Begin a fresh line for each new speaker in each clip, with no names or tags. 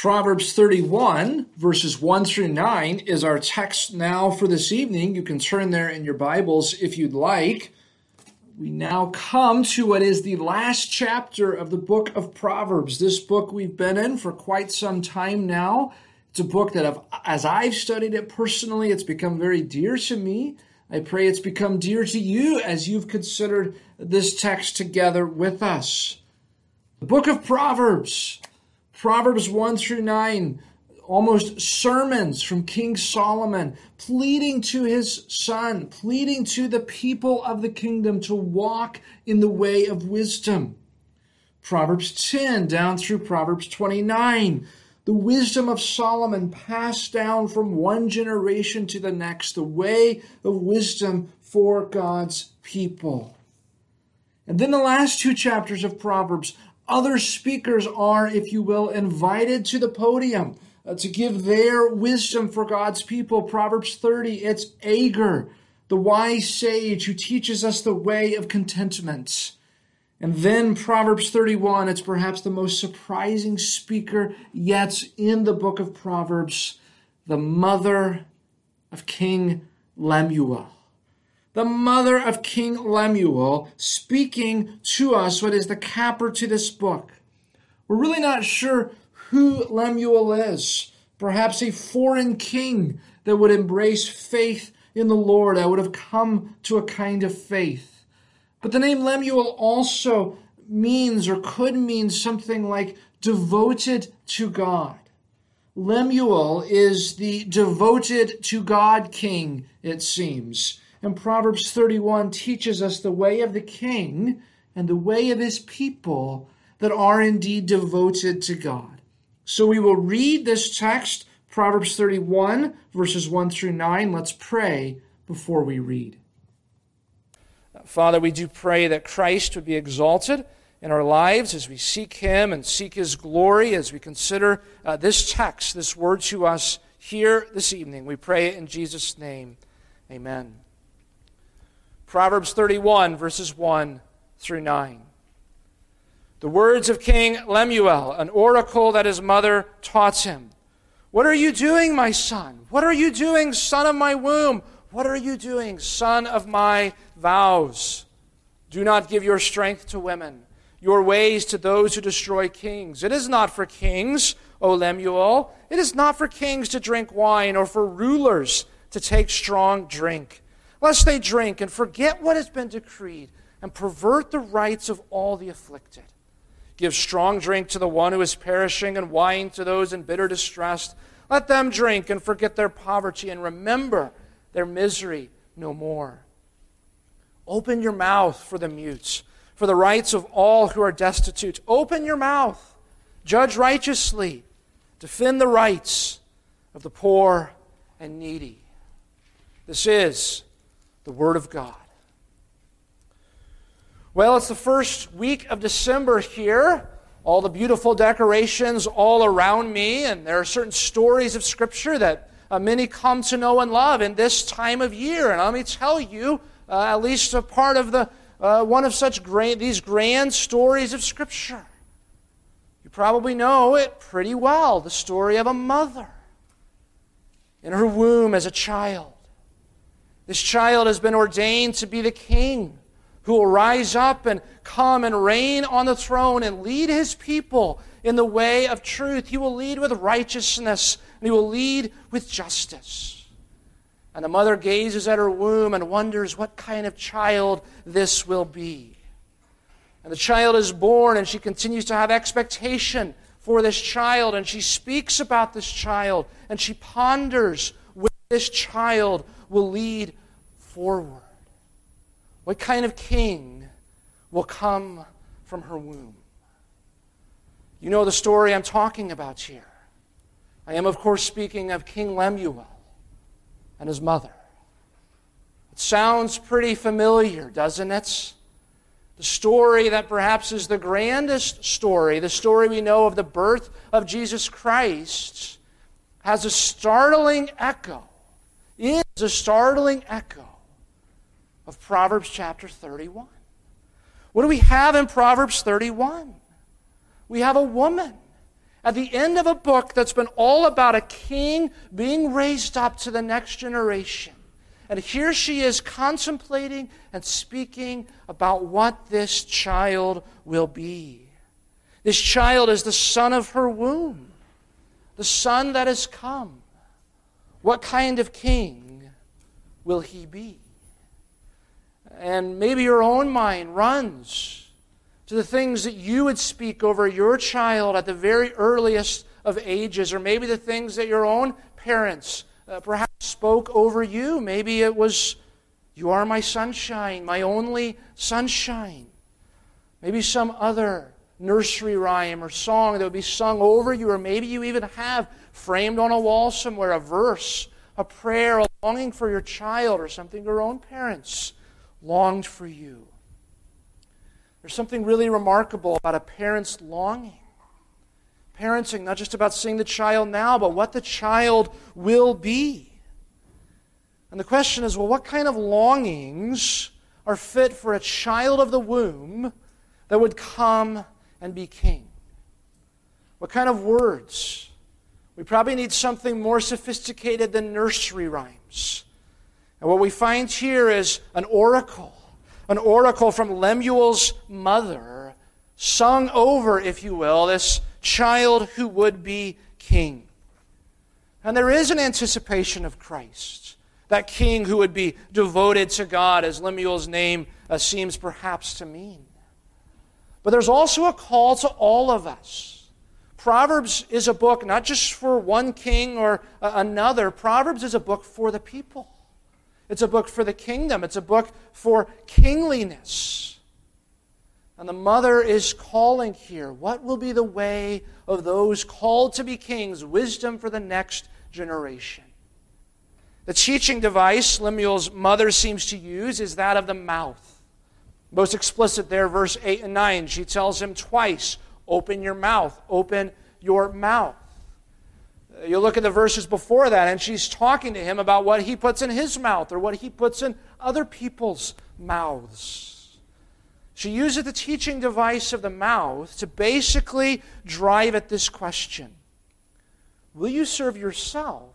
Proverbs 31, verses 1 through 9 is our text now for this evening. You can turn there in your Bibles if you'd like. We now come to what is the last chapter of the book of Proverbs. This book we've been in for quite some time now. It's a book that as I've studied it personally, it's become very dear to me. I pray it's become dear to you as you've considered this text together with us. The book of Proverbs. Proverbs 1 through 9, almost sermons from King Solomon, pleading to his son, pleading to the people of the kingdom to walk in the way of wisdom. Proverbs 10 down through Proverbs 29, the wisdom of Solomon passed down from one generation to the next, the way of wisdom for God's people. And then the last two chapters of Proverbs, other speakers are, if you will, invited to the podium to give their wisdom for God's people. Proverbs 30, it's Agur, the wise sage who teaches us the way of contentment. And then Proverbs 31, it's perhaps the most surprising speaker yet in the book of Proverbs, the mother of King Lemuel. The mother of King Lemuel speaking to us what is the capper to this book. We're really not sure who Lemuel is. Perhaps a foreign king that would embrace faith in the Lord, that would have come to a kind of faith. But the name Lemuel also means or could mean something like devoted to God. Lemuel is the devoted to God king, it seems. And Proverbs 31 teaches us the way of the king and the way of his people that are indeed devoted to God. So we will read this text, Proverbs 31, verses 1 through 9. Let's pray before we read. Father, we do pray that Christ would be exalted in our lives as we seek him and seek his glory, as we consider this text, this word to us here this evening. We pray in Jesus' name. Amen. Proverbs 31, verses 1 through 9. The words of King Lemuel, an oracle that his mother taught him. What are you doing, my son? What are you doing, son of my womb? What are you doing, son of my vows? Do not give your strength to women, your ways to those who destroy kings. It is not for kings, O Lemuel. It is not for kings to drink wine or for rulers to take strong drink, lest they drink and forget what has been decreed and pervert the rights of all the afflicted. Give strong drink to the one who is perishing and wine to those in bitter distress. Let them drink and forget their poverty and remember their misery no more. Open your mouth for the mute, for the rights of all who are destitute. Open your mouth. Judge righteously. Defend the rights of the poor and needy. This is the Word of God. Well, it's the first week of December here. All the beautiful decorations all around me, and there are certain stories of Scripture that many come to know and love in this time of year. And let me tell you, at least a part of the one of these grand stories of Scripture. You probably know it pretty well, the story of a mother in her womb as a child. This child has been ordained to be the king who will rise up and come and reign on the throne and lead his people in the way of truth. He will lead with righteousness and he will lead with justice. And the mother gazes at her womb and wonders what kind of child this will be. And the child is born and she continues to have expectation for this child, and she speaks about this child and she ponders where this child will lead forward. What kind of king will come from her womb? You know the story I'm talking about here. I am, of course, speaking of King Lemuel and his mother. It sounds pretty familiar, doesn't it? The story that perhaps is the grandest story, the story we know of the birth of Jesus Christ, has a startling echo. It is a startling echo of Proverbs chapter 31. What do we have in Proverbs 31? We have a woman At the end of a book that's been all about a king being raised up to the next generation. And here she is contemplating and speaking about what this child will be. This child is the son of her womb, the son that has come. What kind of king will he be? And maybe your own mind runs to the things that you would speak over your child at the very earliest of ages, or maybe the things that your own parents perhaps spoke over you. Maybe it was, "You are my sunshine, my only sunshine." Maybe some other nursery rhyme or song that would be sung over you, or maybe you even have framed on a wall somewhere a verse, a prayer, a longing for your child, or something your own parents longed for you. There's something really remarkable about a parent's longing. Parenting, not just about seeing the child now, but what the child will be. And the question is, well, what kind of longings are fit for a child of the womb that would come and be king? What kind of words? We probably need something more sophisticated than nursery rhymes. And what we find here is an oracle from Lemuel's mother, sung over, if you will, this child who would be king. And there is an anticipation of Christ, that king who would be devoted to God, as Lemuel's name seems perhaps to mean. But there's also a call to all of us. Proverbs is a book not just for one king or another. Proverbs is a book for the people. It's a book for the kingdom. It's a book for kingliness. And the mother is calling here, what will be the way of those called to be kings? Wisdom for the next generation. The teaching device Lemuel's mother seems to use is that of the mouth. Most explicit there, verse 8 and 9. She tells him twice, open your mouth, open your mouth. You look at the verses before that, and she's talking to him about what he puts in his mouth or what he puts in other people's mouths. She uses the teaching device of the mouth to basically drive at this question. Will you serve yourself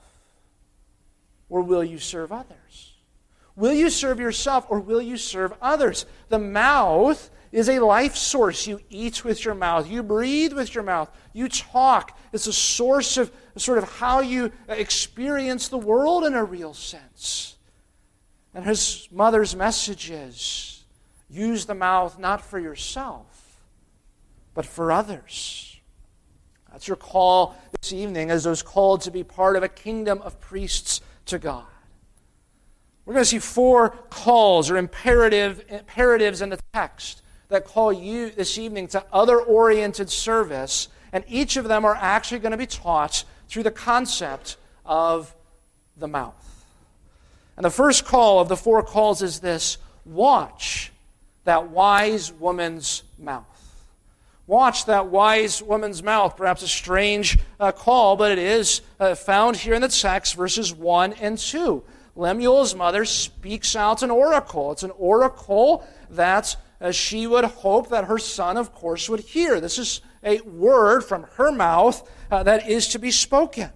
or will you serve others? Will you serve yourself or will you serve others? The mouth is a life source. You eat with your mouth. You breathe with your mouth. You talk. It's a source of sort of how you experience the world in a real sense. And his mother's message is, use the mouth not for yourself, but for others. That's your call this evening as those called to be part of a kingdom of priests to God. We're going to see 4 calls or imperatives in the text that call you this evening to other-oriented service, and each of them are actually going to be taught through the concept of the mouth. And the first call of the 4 calls is this: watch that wise woman's mouth. Watch that wise woman's mouth. Perhaps a strange call, but it is found here in the text, verses 1 and 2. Lemuel's mother speaks out an oracle. It's an oracle that she would hope that her son, of course, would hear. This is a word from her mouth that is to be spoken.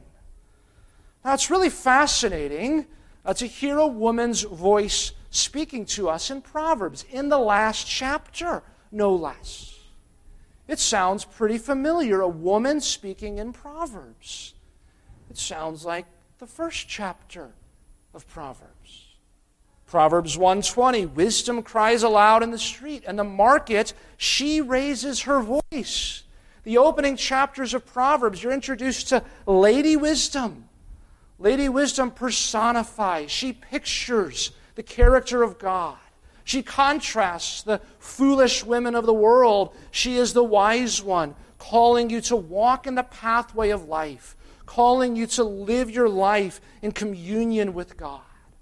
Now, it's really fascinating to hear a woman's voice speaking to us in Proverbs, in the last chapter, no less. It sounds pretty familiar, a woman speaking in Proverbs. It sounds like the first chapter of Proverbs. Proverbs 1:20, wisdom cries aloud in the street, and the market, she raises her voice. The opening chapters of Proverbs, you're introduced to Lady Wisdom. Lady Wisdom personifies, she pictures the character of God. She contrasts the foolish women of the world. She is the wise one, calling you to walk in the pathway of life, calling you to live your life in communion with God.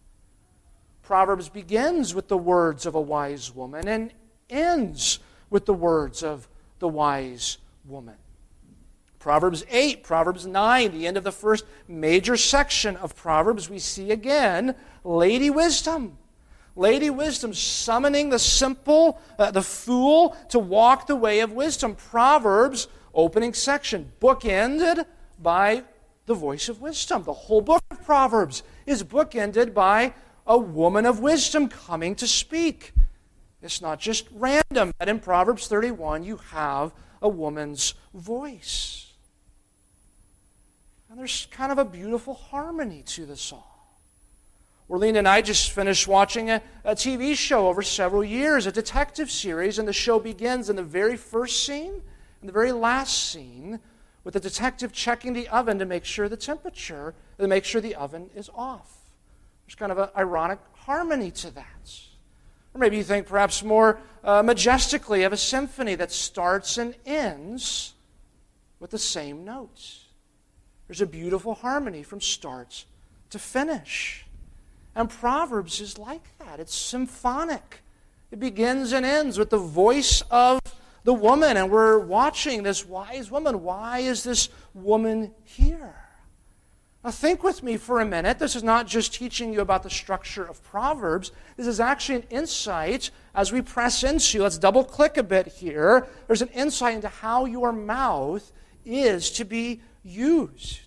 Proverbs begins with the words of a wise woman and ends with the words of the wise woman. Proverbs 8, Proverbs 9, the end of the first major section of Proverbs, we see again Lady Wisdom. Lady Wisdom summoning the simple, the fool, to walk the way of wisdom. Proverbs opening section, bookended by the voice of wisdom. The whole book of Proverbs is bookended by a woman of wisdom coming to speak. It's not just random that in Proverbs 31 you have a woman's voice. And there's kind of a beautiful harmony to this all. Orlene and I just finished watching a TV show over several years, a detective series, and the show begins in the very first scene and the very last scene with the detective checking the oven to make sure the temperature, to make sure the oven is off. There's kind of an ironic harmony to that. Or maybe you think perhaps more majestically of a symphony that starts and ends with the same notes. There's a beautiful harmony from start to finish. And Proverbs is like that. It's symphonic. It begins and ends with the voice of the woman. And we're watching this wise woman. Why is this woman here? Now think with me for a minute. This is not just teaching you about the structure of Proverbs. This is actually an insight as we press into, let's double click a bit here. There's an insight into how your mouth is to be used.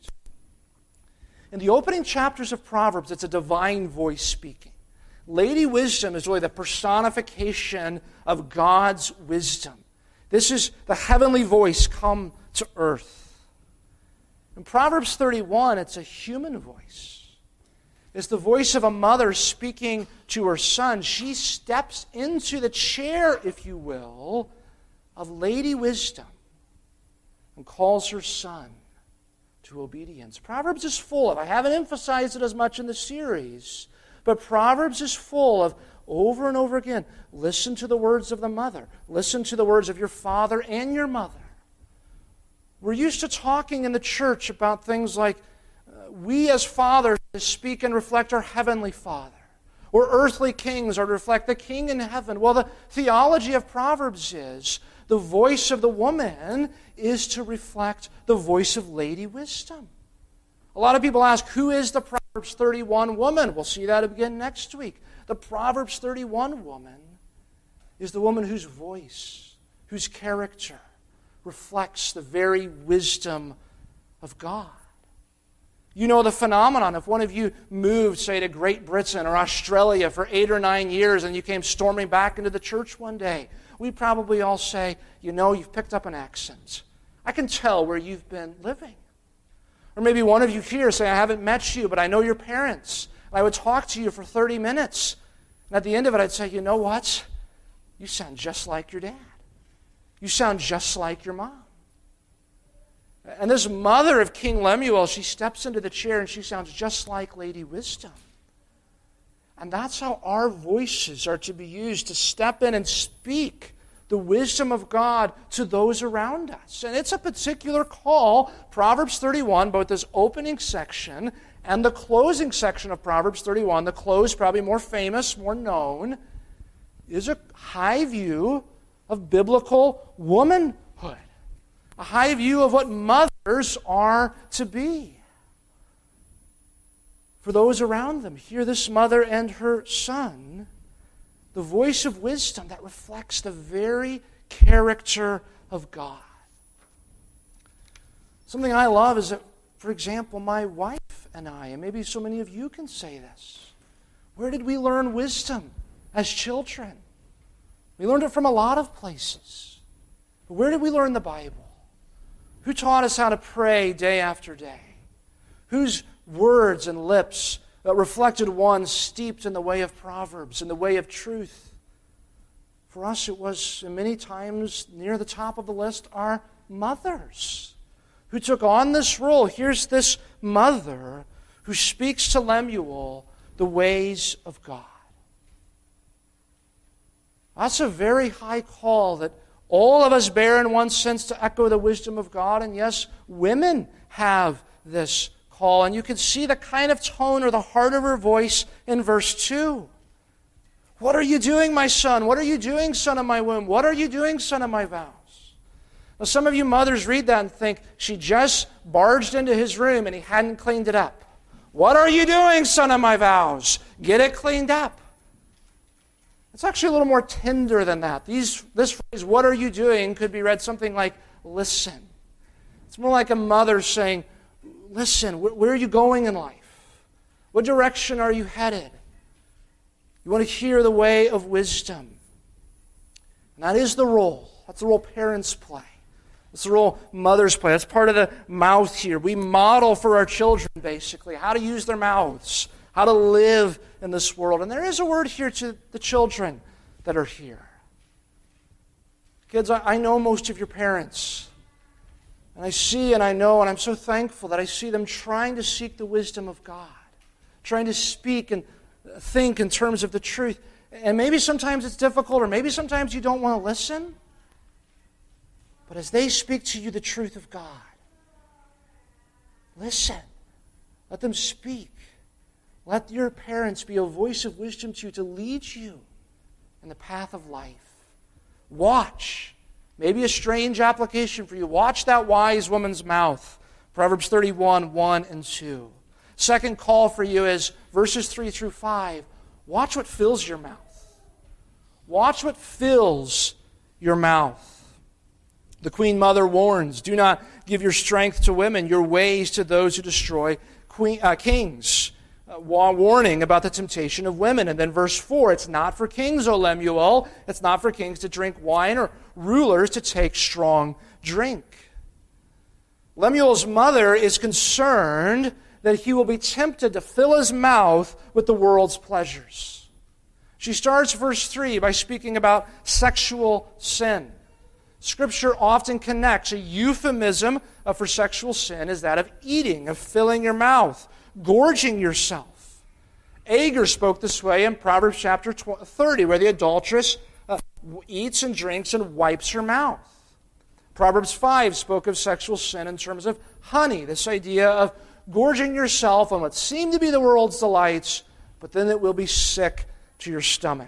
In the opening chapters of Proverbs, it's a divine voice speaking. Lady Wisdom is really the personification of God's wisdom. This is the heavenly voice come to earth. In Proverbs 31, it's a human voice. It's the voice of a mother speaking to her son. She steps into the chair, if you will, of Lady Wisdom and calls her son to obedience. Proverbs is full of, I haven't emphasized it as much in the series, but Proverbs is full of, over and over again, listen to the words of the mother. Listen to the words of your father and your mother. We're used to talking in the church about things like, we as fathers speak and reflect our heavenly Father. Or earthly kings are to reflect the King in heaven. Well, the theology of Proverbs is, the voice of the woman is to reflect the voice of Lady Wisdom. A lot of people ask, who is the Proverbs 31 woman? We'll see that again next week. The Proverbs 31 woman is the woman whose voice, whose character reflects the very wisdom of God. You know the phenomenon. If one of you moved, say, to Great Britain or Australia for 8 or 9 years and you came storming back into the church one day, we'd probably all say, you know, you've picked up an accent. I can tell where you've been living. Or maybe one of you here say, I haven't met you, but I know your parents. And I would talk to you for 30 minutes. And at the end of it, I'd say, you know what? You sound just like your dad. You sound just like your mom. And this mother of King Lemuel, she steps into the chair and she sounds just like Lady Wisdom. And that's how our voices are to be used to step in and speak the wisdom of God to those around us. And it's a particular call. Proverbs 31, both this opening section and the closing section of Proverbs 31, the close probably more famous, more known, is a high view of biblical womanhood. A high view of what mothers are to be for those around them. Here, this mother and her son, the voice of wisdom that reflects the very character of God. Something I love is that, for example, my wife and I, and maybe so many of you can say this, where did we learn wisdom as children? We learned it from a lot of places. But where did we learn the Bible? Who taught us how to pray day after day? Whose words and lips reflected one steeped in the way of Proverbs, in the way of truth? For us, it was many times near the top of the list our mothers who took on this role. Here's this mother who speaks to Lemuel the ways of God. That's a very high call that all of us bear in one sense to echo the wisdom of God. And yes, women have this call. And you can see the kind of tone or the heart of her voice in verse 2. What are you doing, my son? What are you doing, son of my womb? What are you doing, son of my vows? Now, some of you mothers read that and think, she just barged into his room and he hadn't cleaned it up. What are you doing, son of my vows? Get it cleaned up. It's actually a little more tender than that. This phrase, what are you doing, could be read something like, listen. It's more like a mother saying, listen, where are you going in life? What direction are you headed? You want to hear the way of wisdom. And that is the role. That's the role parents play. That's the role mothers play. That's part of the mouth here. We model for our children, basically, how to use their mouths, how to live in this world. And there is a word here to the children that are here. Kids, I know most of your parents. And I see and I know, and I'm so thankful that I see them trying to seek the wisdom of God, trying to speak and think in terms of the truth. And maybe sometimes it's difficult, or maybe sometimes you don't want to listen. But as they speak to you the truth of God, listen. Let them speak. Let your parents be a voice of wisdom to you to lead you in the path of life. Watch. Maybe a strange application for you. Watch that wise woman's mouth. Proverbs 31, 1 and 2. Second call for you is verses 3 through 5. Watch what fills your mouth. Watch what fills your mouth. The Queen Mother warns, do not give your strength to women, your ways to those who destroy kings. Warning about the temptation of women. And then verse 4, it's not for kings, O Lemuel. It's not for kings to drink wine or rulers to take strong drink. Lemuel's mother is concerned that he will be tempted to fill his mouth with the world's pleasures. She starts verse 3 by speaking about sexual sin. Scripture often connects a euphemism for sexual sin is that of eating, of filling your mouth, gorging yourself. Agur spoke this way in Proverbs chapter 30, where the adulteress eats and drinks and wipes her mouth. Proverbs 5 spoke of sexual sin in terms of honey, this idea of gorging yourself on what seem to be the world's delights, but then it will be sick to your stomach.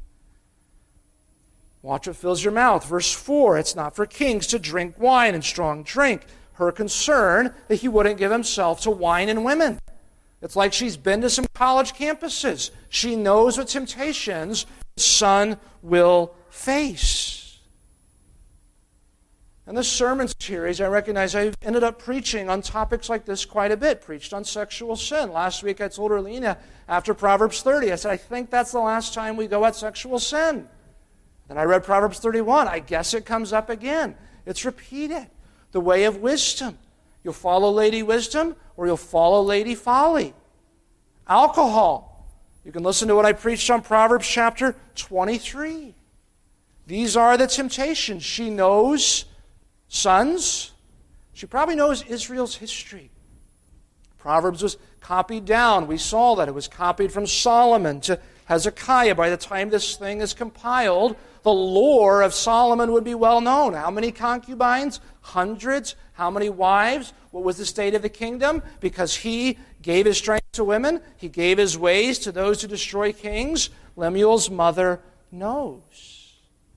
Watch what fills your mouth. Verse 4, it's not for kings to drink wine and strong drink. Her concern that he wouldn't give himself to wine and women. It's like she's been to some college campuses. She knows what temptations the son will face. In this sermon series, I recognize I've ended up preaching on topics like this quite a bit. Preached on sexual sin. Last week I told Erlina, after Proverbs 30, I said, I think that's the last time we go at sexual sin. Then I read Proverbs 31. I guess it comes up again. It's repeated. The way of wisdom. You'll follow Lady Wisdom or you'll follow Lady Folly. Alcohol. You can listen to what I preached on Proverbs chapter 23. These are the temptations. She knows sons. She probably knows Israel's history. Proverbs was copied down. We saw that. It was copied from Solomon to Hezekiah. By the time this thing is compiled, the lore of Solomon would be well known. How many concubines? Hundreds. How many wives? What was the state of the kingdom? Because he gave his strength to women, he gave his ways to those who destroy kings. Lemuel's mother knows.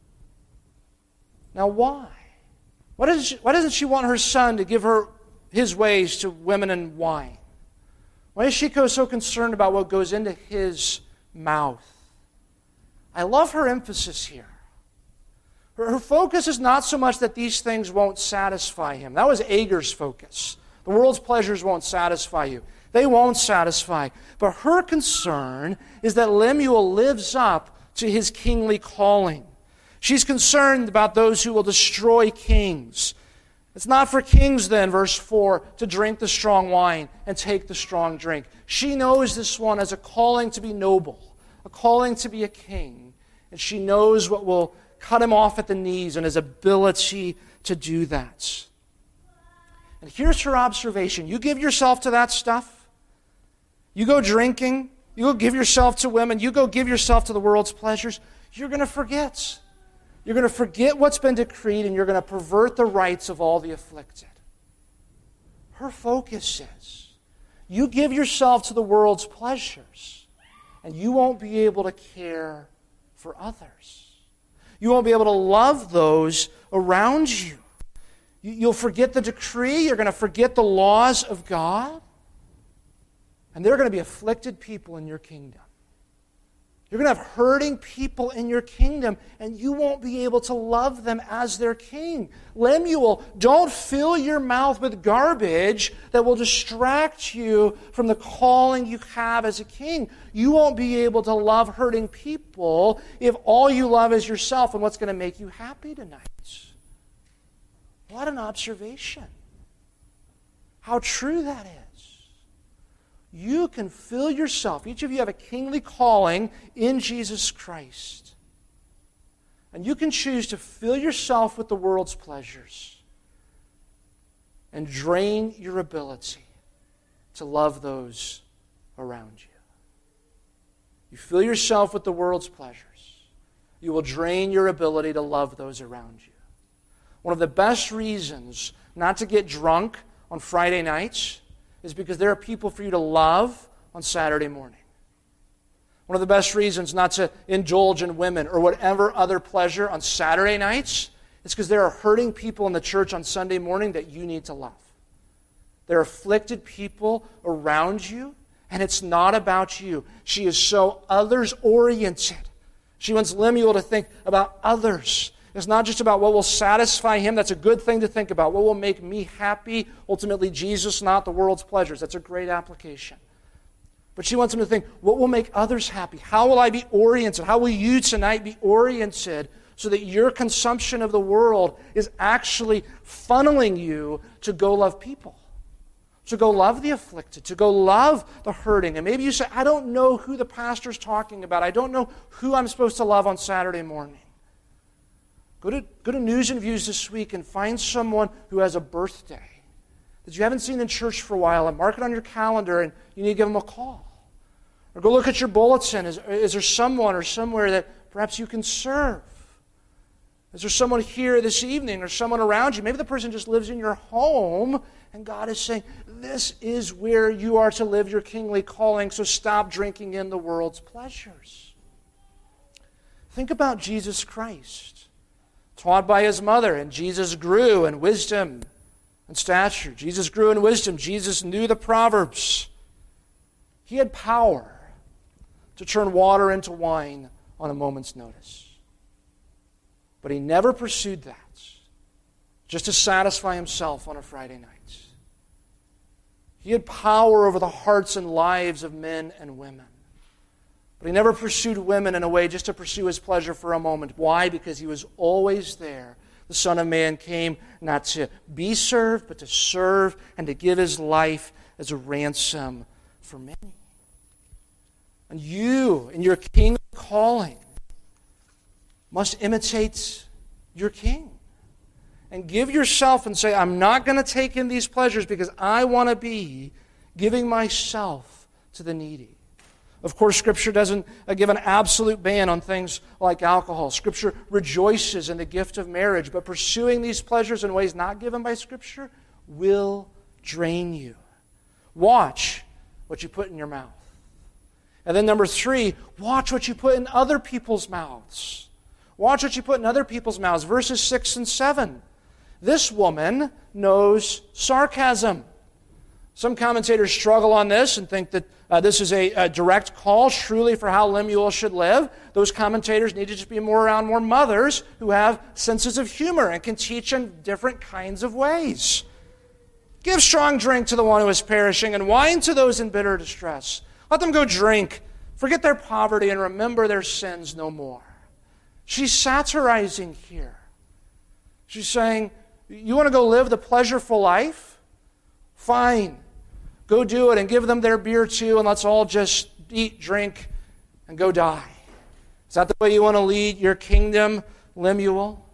Now why? Why doesn't she want her son to give her his ways to women and wine? Why is she so concerned about what goes into his mouth? I love her emphasis here. Her focus is not so much that these things won't satisfy him. That was Agur's focus. The world's pleasures won't satisfy you. They won't satisfy. But her concern is that Lemuel lives up to his kingly calling. She's concerned about those who will destroy kings. It's not for kings then, verse 4, to drink the strong wine and take the strong drink. She knows this one as a calling to be noble, a calling to be a king. And she knows what will cut him off at the knees and his ability to do that. And here's her observation. You give yourself to that stuff. You go drinking. You go give yourself to women. You go give yourself to the world's pleasures. You're going to forget. You're going to forget what's been decreed, and you're going to pervert the rights of all the afflicted. Her focus is, you give yourself to the world's pleasures, and you won't be able to care for others. You won't be able to love those around you. You'll forget the decree. You're going to forget the laws of God. And there are going to be afflicted people in your kingdom.
You're going to have hurting people in your kingdom, and you won't be able to love them as their king. Lemuel, don't fill your mouth with garbage that will distract you from the calling you have as a king. You won't be able to love hurting people if all you love is yourself and what's going to make you happy tonight. What an observation. How true that is. You can fill yourself. Each of you have a kingly calling in Jesus Christ. And you can choose to fill yourself with the world's pleasures and drain your ability to love those around you. You fill yourself with the world's pleasures. You will drain your ability to love those around you. One of the best reasons not to get drunk on Friday nights is because there are people for you to love on Saturday morning. One of the best reasons not to indulge in women or whatever other pleasure on Saturday nights is because there are hurting people in the church on Sunday morning that you need to love. There are afflicted people around you, and it's not about you. She is so others-oriented. She wants Lemuel to think about others. It's not just about what will satisfy him. That's a good thing to think about. What will make me happy? Ultimately, Jesus, not the world's pleasures. That's a great application. But she wants him to think, what will make others happy? How will I be oriented? How will you tonight be oriented so that your consumption of the world is actually funneling you to go love people? To go love the afflicted, to go love the hurting. And maybe you say, I don't know who the pastor's talking about. I don't know who I'm supposed to love on Saturday morning. Go to News and Views this week and find someone who has a birthday that you haven't seen in church for a while and mark it on your calendar and you need to give them a call. Or go look at your bulletin. Is there someone or somewhere that perhaps you can serve? Is there someone here this evening or someone around you? Maybe the person just lives in your home and God is saying, this is where you are to live your kingly calling, so stop drinking in the world's pleasures. Think about Jesus Christ. Taught by his mother, and Jesus grew in wisdom and stature. Jesus grew in wisdom. Jesus knew the Proverbs. He had power to turn water into wine on a moment's notice. But he never pursued that just to satisfy himself on a Friday night. He had power over the hearts and lives of men and women. But he never pursued women in a way just to pursue his pleasure for a moment. Why? Because he was always there. The Son of Man came not to be served, but to serve and to give his life as a ransom for many. And you, in your kingly calling, must imitate your king. And give yourself and say, I'm not going to take in these pleasures because I want to be giving myself to the needy. Of course, Scripture doesn't give an absolute ban on things like alcohol. Scripture rejoices in the gift of marriage, but pursuing these pleasures in ways not given by Scripture will drain you. Watch what you put in your mouth. And then number 3, watch what you put in other people's mouths. Watch what you put in other people's mouths. Verses 6 and 7. This woman knows sarcasm. Some commentators struggle on this and think that this is a direct call truly for how Lemuel should live. Those commentators need to just be around more mothers who have senses of humor and can teach in different kinds of ways. Give strong drink to the one who is perishing and wine to those in bitter distress. Let them go drink, forget their poverty, and remember their sins no more. She's satirizing here. She's saying, you want to go live the pleasureful life? Fine. Go do it and give them their beer too, and let's all just eat, drink, and go die. Is that the way you want to lead your kingdom, Lemuel?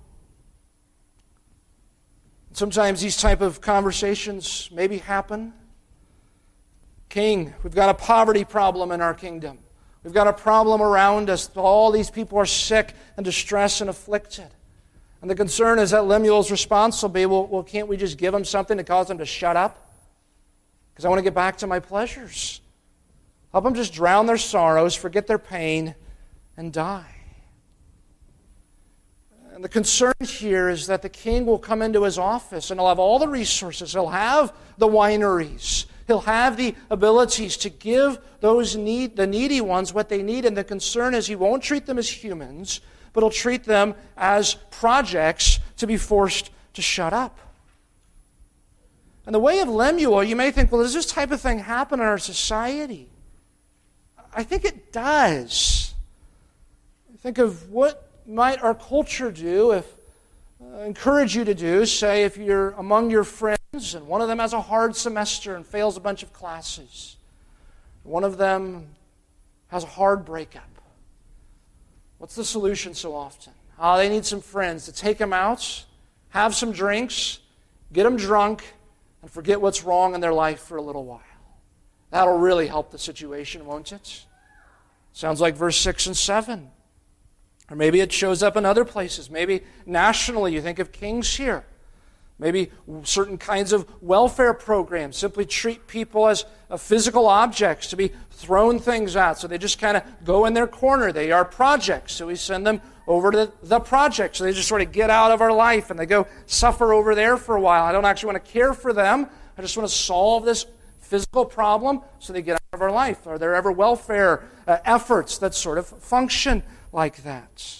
Sometimes these type of conversations maybe happen. King, we've got a poverty problem in our kingdom. We've got a problem around us. All these people are sick and distressed and afflicted. And the concern is that Lemuel's response will be, well, can't we just give them something to cause them to shut up? Because I want to get back to my pleasures. Help them just drown their sorrows, forget their pain, and die. And the concern here is that the king will come into his office and he'll have all the resources. He'll have the wineries. He'll have the abilities to give the needy ones what they need, and the concern is He won't treat them as humans, but He'll treat them as projects to be forced to shut up. And the way of Lemuel, you may think, well, does this type of thing happen in our society? I think it does. Think of what might our culture do if encourage you to do, say, if you're among your friends and one of them has a hard semester and fails a bunch of classes. One of them has a hard breakup. What's the solution so often? They need some friends to take them out, have some drinks, get them drunk, and forget what's wrong in their life for a little while. That'll really help the situation, won't it? Sounds like verse 6 and 7. Or maybe it shows up in other places. Maybe nationally, you think of Kings here. Maybe certain kinds of welfare programs simply treat people as physical objects to be thrown things at. So they just kind of go in their corner. They are projects. So we send them over to the project. So they just sort of get out of our life and they go suffer over there for a while. I don't actually want to care for them. I just want to solve this physical problem so they get out of our life. Are there ever welfare efforts that sort of function like that?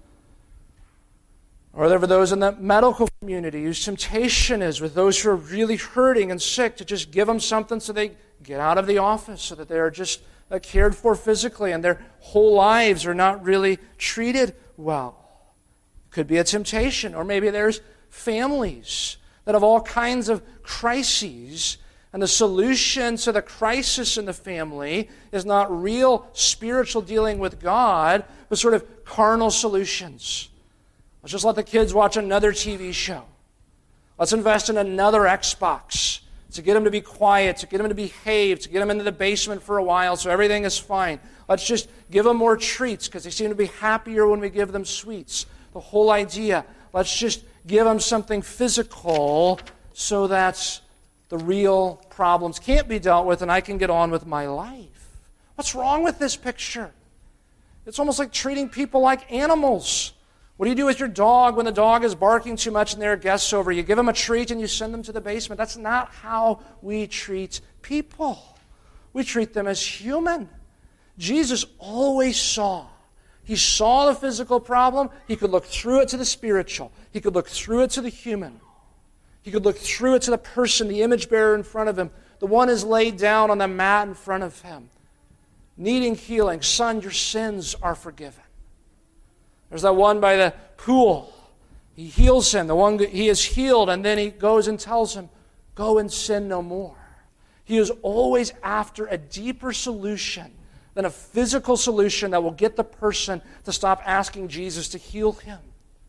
Or are there those in the medical community whose temptation is with those who are really hurting and sick to just give them something so they get out of the office, so that they are just cared for physically and their whole lives are not really treated well? Could be a temptation. Or maybe there's families that have all kinds of crises, and the solution to the crisis in the family is not real spiritual dealing with God, but sort of carnal solutions. Let's just let the kids watch another TV show. Let's invest in another Xbox to get them to be quiet, to get them to behave, to get them into the basement for a while so everything is fine. Let's just give them more treats because they seem to be happier when we give them sweets. The whole idea, let's just give them something physical so that the real problems can't be dealt with and I can get on with my life. What's wrong with this picture? It's almost like treating people like animals. What do you do with your dog when the dog is barking too much and there are guests over? You give them a treat and you send them to the basement. That's not how we treat people. We treat them as human. Jesus always saw. He saw the physical problem. He could look through it to the spiritual. He could look through it to the human. He could look through it to the person, the image bearer in front of him. The one is laid down on the mat in front of him, needing healing. Son, your sins are forgiven. There's that one by the pool. He heals him. The one he is healed, and then he goes and tells him, go and sin no more. He is always after a deeper solution than a physical solution that will get the person to stop asking Jesus to heal him.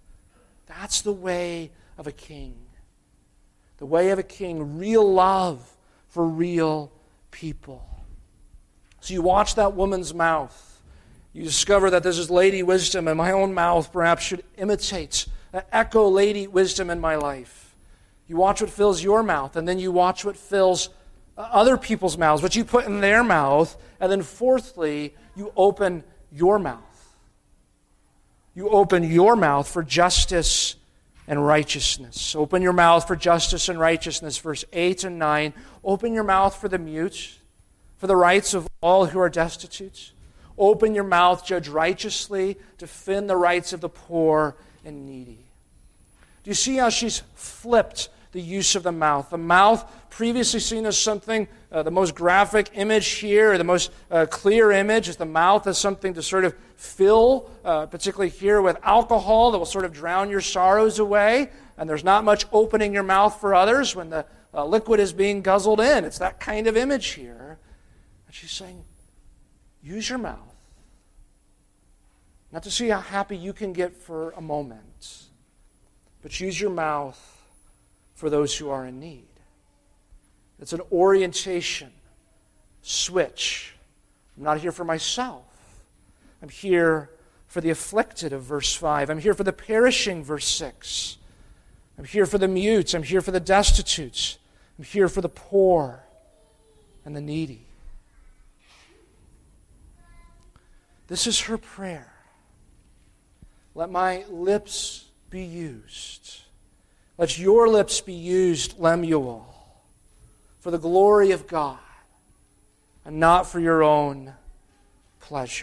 That's the way of a king. The way of a king, real love for real people. So you watch that woman's mouth. You discover that this is lady wisdom, and my own mouth perhaps should imitate, echo lady wisdom in my life. You watch what fills your mouth, and then you watch what fills other people's mouths, what you put in their mouth, and then fourthly, you open your mouth. You open your mouth for justice and righteousness. Open your mouth for justice and righteousness, verse 8 and 9. Open your mouth for the mute, for the rights of all who are destitute. Open your mouth, judge righteously, defend the rights of the poor and needy. Do you see how she's flipped the use of the mouth? The mouth, previously seen as something, the most graphic image here, or the most clear image, is the mouth as something to sort of fill, particularly here with alcohol that will sort of drown your sorrows away. And there's not much opening your mouth for others when the liquid is being guzzled in. It's that kind of image here. And she's saying, use your mouth. Not to see how happy you can get for a moment, but use your mouth for those who are in need. It's an orientation switch. I'm not here for myself. I'm here for the afflicted of verse 5. I'm here for the perishing, verse 6. I'm here for the mute. I'm here for the destitute. I'm here for the poor and the needy. This is her prayer. Let my lips be used. Let your lips be used, Lemuel, for the glory of God and not for your own pleasure.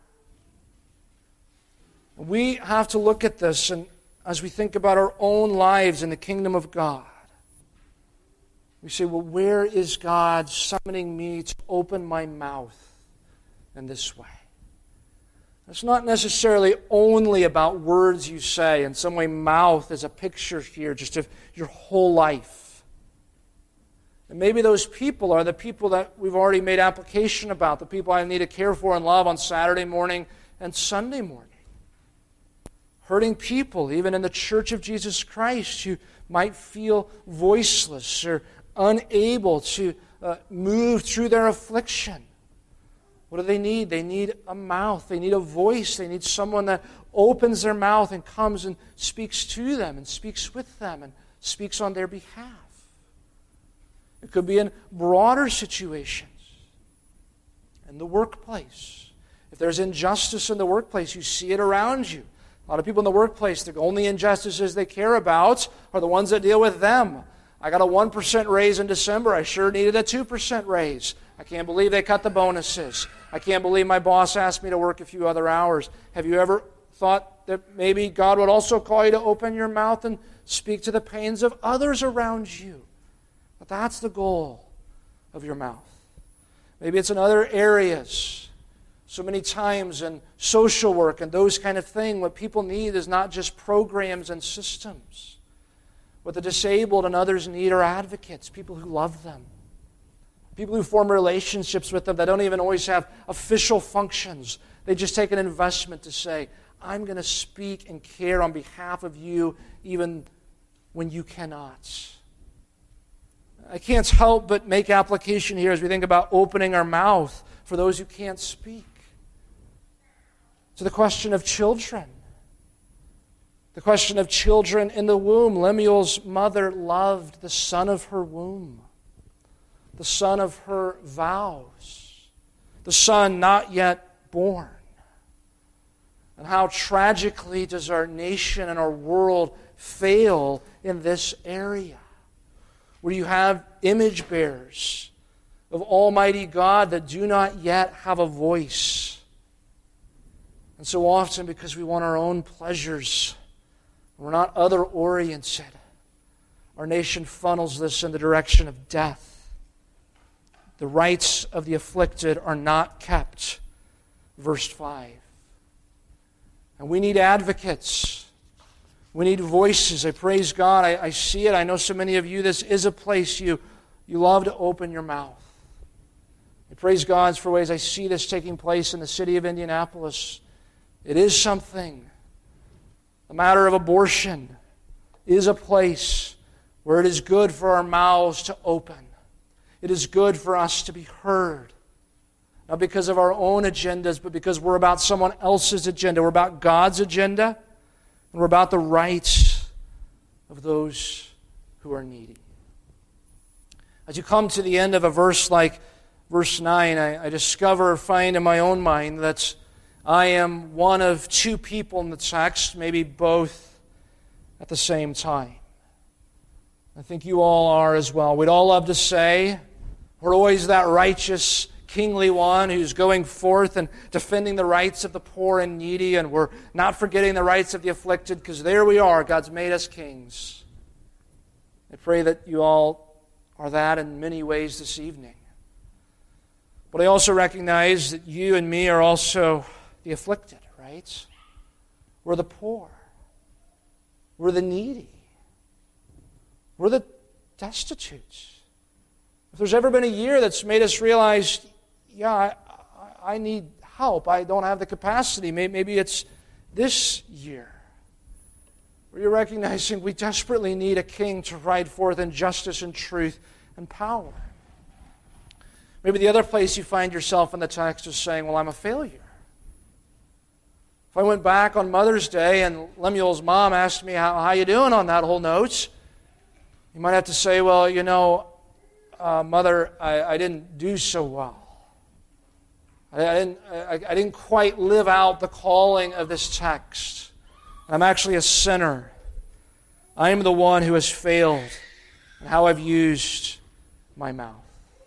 We have to look at this, and as we think about our own lives in the kingdom of God, we say, well, where is God summoning me to open my mouth in this way? It's not necessarily only about words you say. In some way, mouth is a picture here just of your whole life. And maybe those people are the people that we've already made application about, the people I need to care for and love on Saturday morning and Sunday morning. Hurting people, even in the Church of Jesus Christ, who might feel voiceless or unable to move through their affliction. What do they need? They need a mouth. They need a voice. They need someone that opens their mouth and comes and speaks to them and speaks with them and speaks on their behalf. It could be in broader situations. In the workplace. If there's injustice in the workplace, you see it around you. A lot of people in the workplace, the only injustices they care about are the ones that deal with them. I got a 1% raise in December. I sure needed a 2% raise. I can't believe they cut the bonuses. I can't believe my boss asked me to work a few other hours. Have you ever thought that maybe God would also call you to open your mouth and speak to the pains of others around you? But that's the goal of your mouth. Maybe it's in other areas. So many times in social work and those kind of things, what people need is not just programs and systems. What the disabled and others need are advocates, people who love them. People who form relationships with them that don't even always have official functions. They just take an investment to say, I'm going to speak and care on behalf of you even when you cannot. I can't help but make application here as we think about opening our mouth for those who can't speak. To the question of children. The question of children in the womb. Lemuel's mother loved the son of her womb. The son of her vows. The son not yet born. And how tragically does our nation and our world fail in this area? Where you have image bearers of Almighty God that do not yet have a voice. And so often, because we want our own pleasures, we're not other-oriented, our nation funnels this in the direction of death. The rights of the afflicted are not kept. Verse 5. And we need advocates. We need voices. I praise God. I see it. I know so many of you, this is a place you love to open your mouth. I praise God for ways I see this taking place in the city of Indianapolis. It is something. The matter of abortion is a place where it is good for our mouths to open. It is good for us to be heard. Not because of our own agendas, but because we're about someone else's agenda. We're about God's agenda, and we're about the rights of those who are needy. As you come to the end of a verse like verse 9, I discover or find in my own mind that I am one of two people in the text, maybe both at the same time. I think you all are as well. We'd all love to say, we're always that righteous, kingly one who's going forth and defending the rights of the poor and needy, and we're not forgetting the rights of the afflicted, because there we are. God's made us kings. I pray that you all are that in many ways this evening. But I also recognize that you and me are also the afflicted, right? We're the poor. We're the needy. We're the destitute. If there's ever been a year that's made us realize, yeah, I need help. I don't have the capacity. Maybe it's this year. Where you're recognizing we desperately need a king to ride forth in justice and truth and power. Maybe the other place you find yourself in the text is saying, well, I'm a failure. If I went back on Mother's Day and Lemuel's mom asked me, how you doing on that whole note? You might have to say, well, you know, Mother, I didn't do so well. I didn't quite live out the calling of this text. I'm actually a sinner. I am the one who has failed in how I've used my mouth.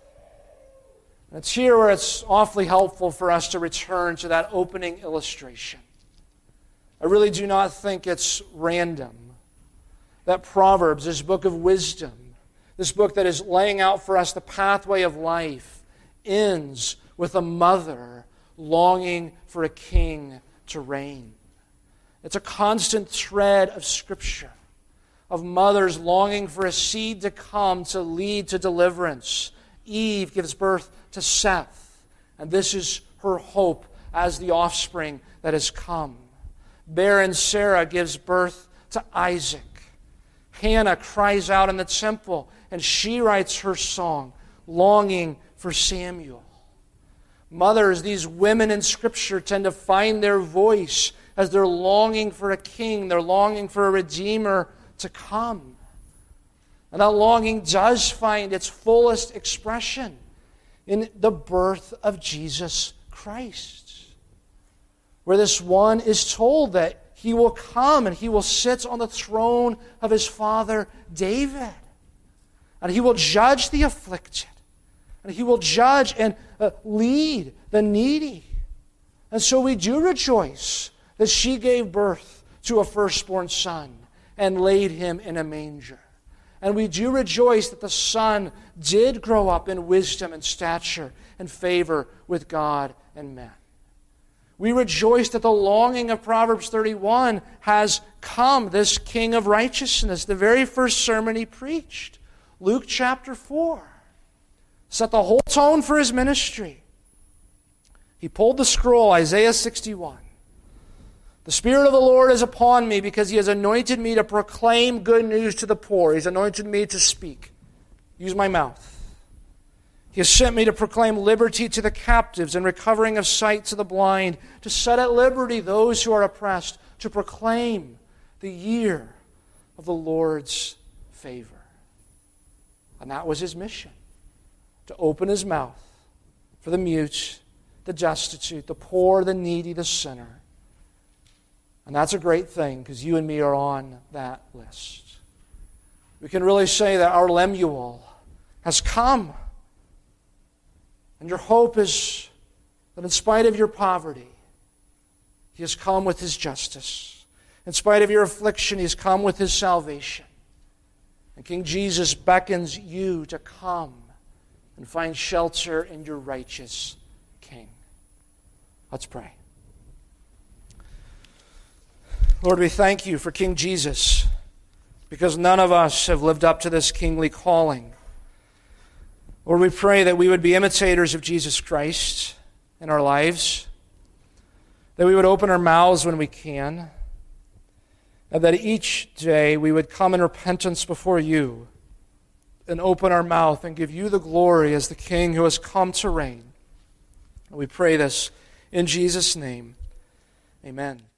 And it's here where it's awfully helpful for us to return to that opening illustration. I really do not think it's random that Proverbs, this book of wisdom, this book that is laying out for us the pathway of life, ends with a mother longing for a king to reign. It's a constant thread of Scripture, of mothers longing for a seed to come to lead to deliverance. Eve gives birth to Seth, and this is her hope as the offspring that has come. Barren Sarah gives birth to Isaac. Hannah cries out in the temple, and she writes her song, longing for Samuel. Mothers, these women in Scripture, tend to find their voice as they're longing for a king, they're longing for a Redeemer to come. And that longing does find its fullest expression in the birth of Jesus Christ, where this one is told that he will come and he will sit on the throne of his father David, and he will judge the afflicted, and he will judge and lead the needy. And so we do rejoice that she gave birth to a firstborn son and laid him in a manger. And we do rejoice that the Son did grow up in wisdom and stature and favor with God and men. We rejoice that the longing of Proverbs 31 has come, this King of righteousness, the very first sermon he preached. Luke chapter 4 set the whole tone for his ministry. He pulled the scroll, Isaiah 61. The Spirit of the Lord is upon me because He has anointed me to proclaim good news to the poor. He's anointed me to speak. Use my mouth. He has sent me to proclaim liberty to the captives and recovering of sight to the blind, to set at liberty those who are oppressed, to proclaim the year of the Lord's favor. And that was His mission, to open His mouth for the mute, the destitute, the poor, the needy, the sinner. And that's a great thing because you and me are on that list. We can really say that our Lemuel has come. And your hope is that in spite of your poverty, He has come with His justice. In spite of your affliction, He has come with His salvation. And King Jesus beckons you to come and find shelter in your righteous King. Let's pray. Lord, we thank You for King Jesus, because none of us have lived up to this kingly calling. Lord, we pray that we would be imitators of Jesus Christ in our lives, that we would open our mouths when we can, and that each day we would come in repentance before You and open our mouth and give You the glory as the King who has come to reign. And we pray this in Jesus' name. Amen.